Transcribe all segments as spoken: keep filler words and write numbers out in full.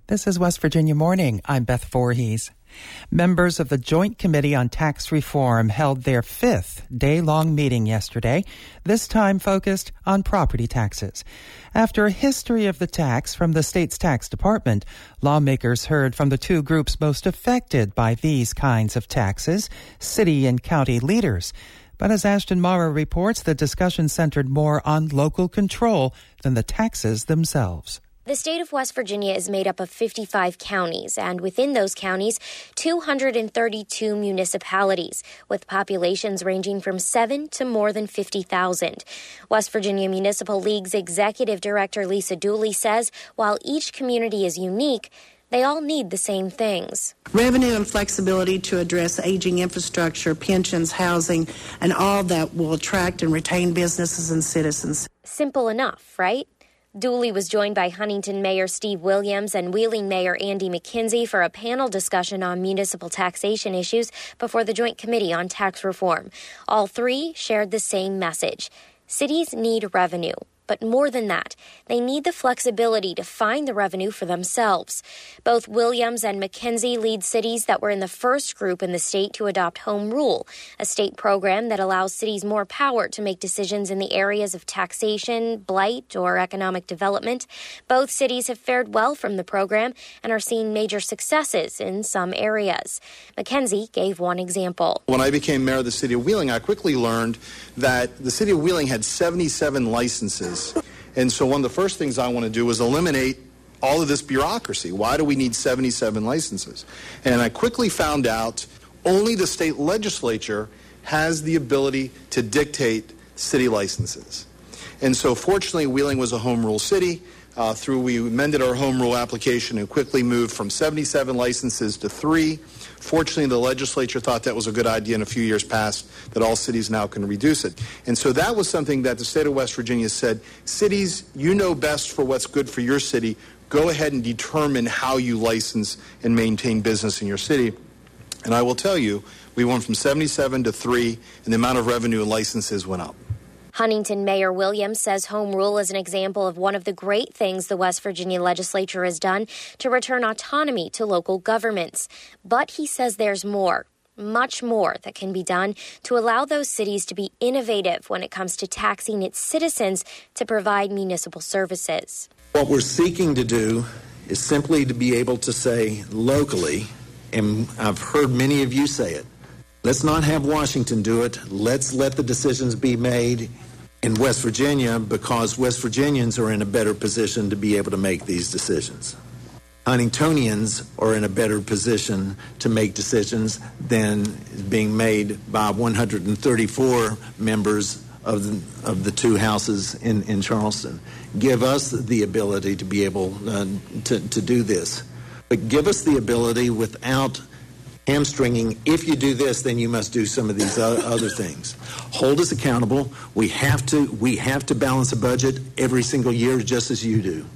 This is West Virginia Morning. I'm Beth Voorhees. Members of the Joint Committee on Tax Reform held their fifth day-long meeting yesterday, this time focused on property taxes. After a history of the tax from the state's tax department, lawmakers heard from the two groups most affected by these kinds of taxes, city and county leaders. But as Ashton Mara reports, the discussion centered more on local control than the taxes themselves. The state of West Virginia is made up of fifty-five counties, and within those counties, two hundred thirty-two municipalities, with populations ranging from seven to more than fifty thousand. West Virginia Municipal League's executive director Lisa Dooley says while each community is unique, they all need the same things. Revenue and flexibility to address aging infrastructure, pensions, housing, and all that will attract and retain businesses and citizens. Simple enough, right? Dooley was joined by Huntington Mayor Steve Williams and Wheeling Mayor Andy McKenzie for a panel discussion on municipal taxation issues before the Joint Committee on Tax Reform. All three shared the same message. Cities need revenue. But more than that, they need the flexibility to find the revenue for themselves. Both Williams and McKenzie lead cities that were in the first group in the state to adopt Home Rule, a state program that allows cities more power to make decisions in the areas of taxation, blight, or economic development. Both cities have fared well from the program and are seeing major successes in some areas. McKenzie gave one example. When I became mayor of the city of Wheeling, I quickly learned that the city of Wheeling had seventy-seven licenses. And so one of the first things I want to do is eliminate all of this bureaucracy. Why do we need seventy-seven licenses? And I quickly found out only the state legislature has the ability to dictate city licenses. And so fortunately, Wheeling was a home rule city. Uh, through we amended our home rule application and quickly moved from seventy-seven licenses to three. Fortunately, the legislature thought that was a good idea, and a few years passed that all cities now can reduce it. And so that was something that the state of West Virginia said, cities, you know best for what's good for your city. Go ahead and determine how you license and maintain business in your city. And I will tell you, we went from seventy-seven to three, and the amount of revenue and licenses went up. Huntington Mayor Williams says Home Rule is an example of one of the great things the West Virginia legislature has done to return autonomy to local governments. But he says there's more, much more that can be done to allow those cities to be innovative when it comes to taxing its citizens to provide municipal services. What we're seeking to do is simply to be able to say locally, and I've heard many of you say it, let's not have Washington do it. Let's let the decisions be made in West Virginia because West Virginians are in a better position to be able to make these decisions. Huntingtonians are in a better position to make decisions than being made by one hundred thirty-four members of the, of the two houses in, in Charleston. Give us the ability to be able uh, to, to do this. But give us the ability without hamstringing, if you do this, then you must do some of these other things. Hold us accountable. We have to we have to balance a budget every single year just as you do.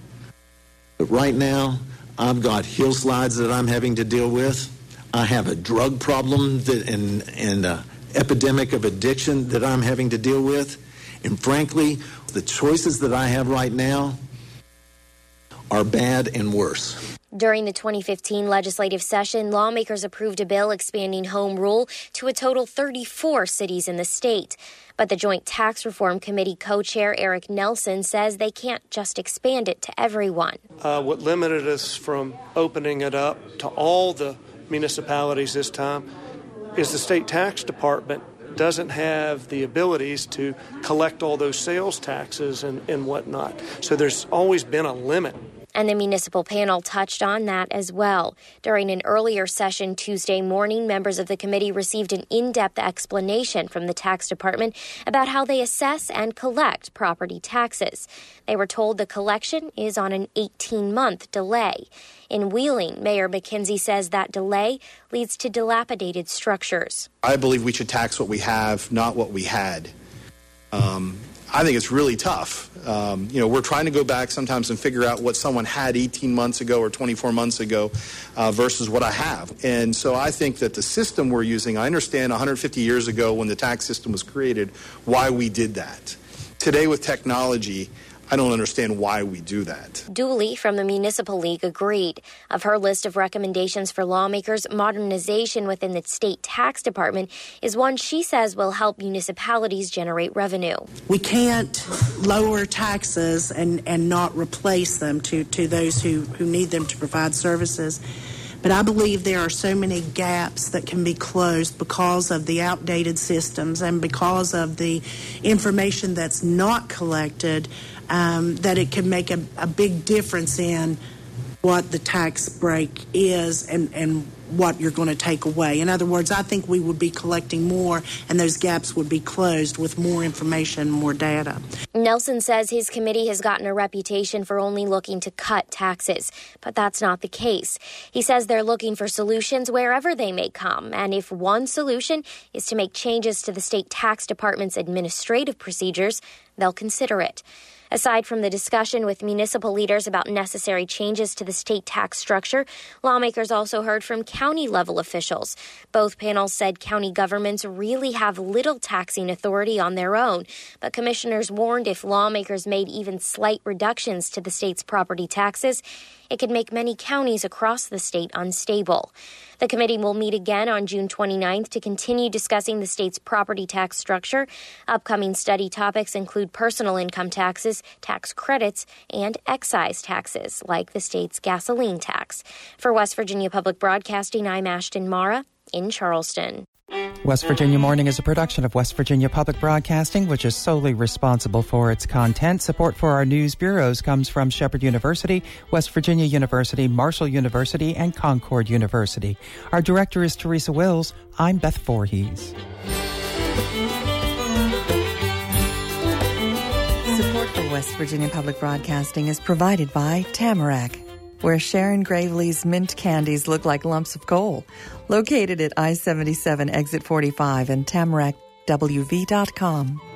But right now, I've got hill slides that I'm having to deal with. I have a drug problem that, and, and an epidemic of addiction that I'm having to deal with. And frankly, the choices that I have right now are bad and worse. During the twenty fifteen legislative session, lawmakers approved a bill expanding Home Rule to a total thirty-four cities in the state. But the Joint Tax Reform Committee co-chair Eric Nelson says they can't just expand it to everyone. Uh, what limited us from opening it up to all the municipalities this time is the state tax department doesn't have the abilities to collect all those sales taxes and, and whatnot. So there's always been a limit. And the municipal panel touched on that as well. During an earlier session Tuesday morning, members of the committee received an in-depth explanation from the tax department about how they assess and collect property taxes. They were told the collection is on an eighteen-month delay. In Wheeling, Mayor McKenzie says that delay leads to dilapidated structures. I believe we should tax what we have, not what we had. Um, I think it's really tough. Um, you know, we're trying to go back sometimes and figure out what someone had eighteen months ago or twenty-four months ago uh, versus what I have. And so I think that the system we're using, I understand one hundred fifty years ago when the tax system was created, why we did that. Today with technology, I don't understand why we do that. Dooley from the Municipal League agreed. Of her list of recommendations for lawmakers, modernization within the state tax department is one she says will help municipalities generate revenue. We can't lower taxes and, and not replace them to, to those who, who need them to provide services. But I believe there are so many gaps that can be closed because of the outdated systems and because of the information that's not collected, um, that it can make a, a big difference in what the tax break is and, and what you're going to take away. In other words, I think we would be collecting more and those gaps would be closed with more information, more data. Nelson says his committee has gotten a reputation for only looking to cut taxes, but that's not the case. He says they're looking for solutions wherever they may come, and if one solution is to make changes to the state tax department's administrative procedures, they'll consider it. Aside from the discussion with municipal leaders about necessary changes to the state tax structure, lawmakers also heard from county-level officials. Both panels said county governments really have little taxing authority on their own, but commissioners warned if lawmakers made even slight reductions to the state's property taxes, it could make many counties across the state unstable. The committee will meet again on June twenty-ninth to continue discussing the state's property tax structure. Upcoming study topics include personal income taxes, tax credits, and excise taxes, like the state's gasoline tax. For West Virginia Public Broadcasting, I'm Ashton Mara in Charleston. West Virginia Morning is a production of West Virginia Public Broadcasting, which is solely responsible for its content. Support for our news bureaus comes from Shepherd University, West Virginia University, Marshall University, and Concord University. Our director is Teresa Wills. I'm Beth Voorhees. Support for West Virginia Public Broadcasting is provided by Tamarack, where Sharon Gravely's mint candies look like lumps of coal. Located at I seventy-seven Exit forty-five and Tamarack W V dot com.